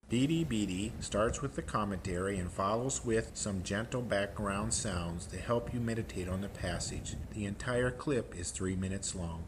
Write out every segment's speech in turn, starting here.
Beady Beady starts with the commentary and follows with some gentle background sounds to help you meditate on the passage. The entire clip is 3 minutes long.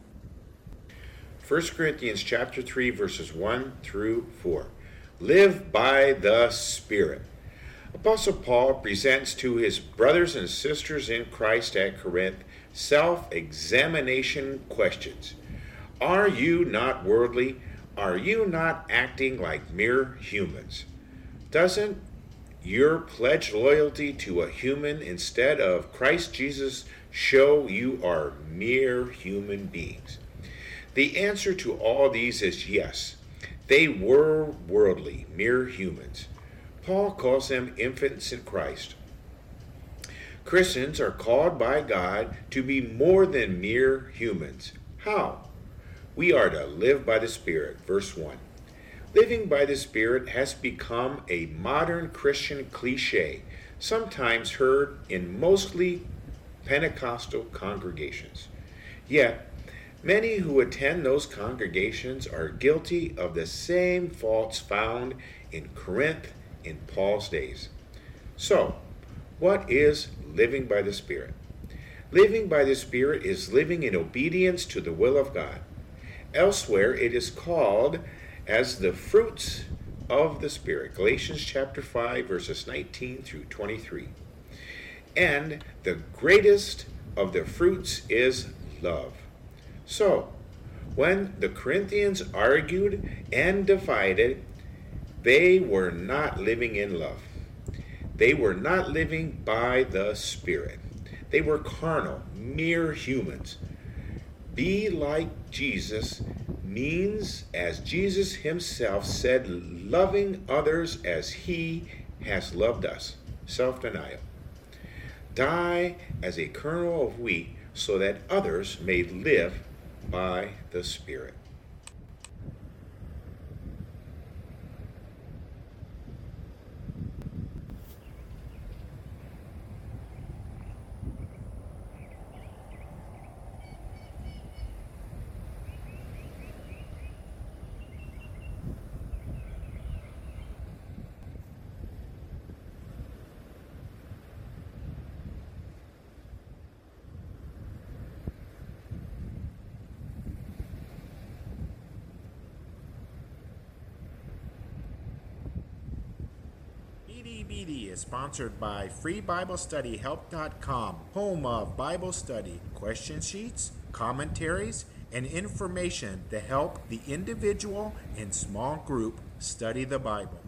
1 Corinthians chapter 3, verses 1 through 4. Live by the Spirit. Apostle Paul presents to his brothers and sisters in Christ at Corinth self-examination questions. Are you not worldly? Are you not acting like mere humans? Doesn't your pledged loyalty to a human instead of Christ Jesus show you are mere human beings? The answer to all these is yes. They were worldly, mere humans. Paul calls them infants in Christ. Christians are called by God to be more than mere humans. How? We are to live by the Spirit. Verse 1. Living by the Spirit has become a modern Christian cliche, sometimes heard in mostly Pentecostal congregations. Yet, many who attend those congregations are guilty of the same faults found in Corinth in Paul's days. So, what is living by the Spirit? Living by the Spirit is living in obedience to the will of God. Elsewhere, it is called as the fruits of the Spirit. Galatians chapter 5, verses 19 through 23. And the greatest of the fruits is love. So, when the Corinthians argued and divided, they were not living in love. They were not living by the Spirit. They were carnal, mere humans. Be like Jesus means, as Jesus himself said, loving others as he has loved us. Self-denial. Die as a kernel of wheat so that others may live by the Spirit. Beady Beady is sponsored by FreeBibleStudyHelp.com, home of Bible study, question sheets, commentaries, and information to help the individual and small group study the Bible.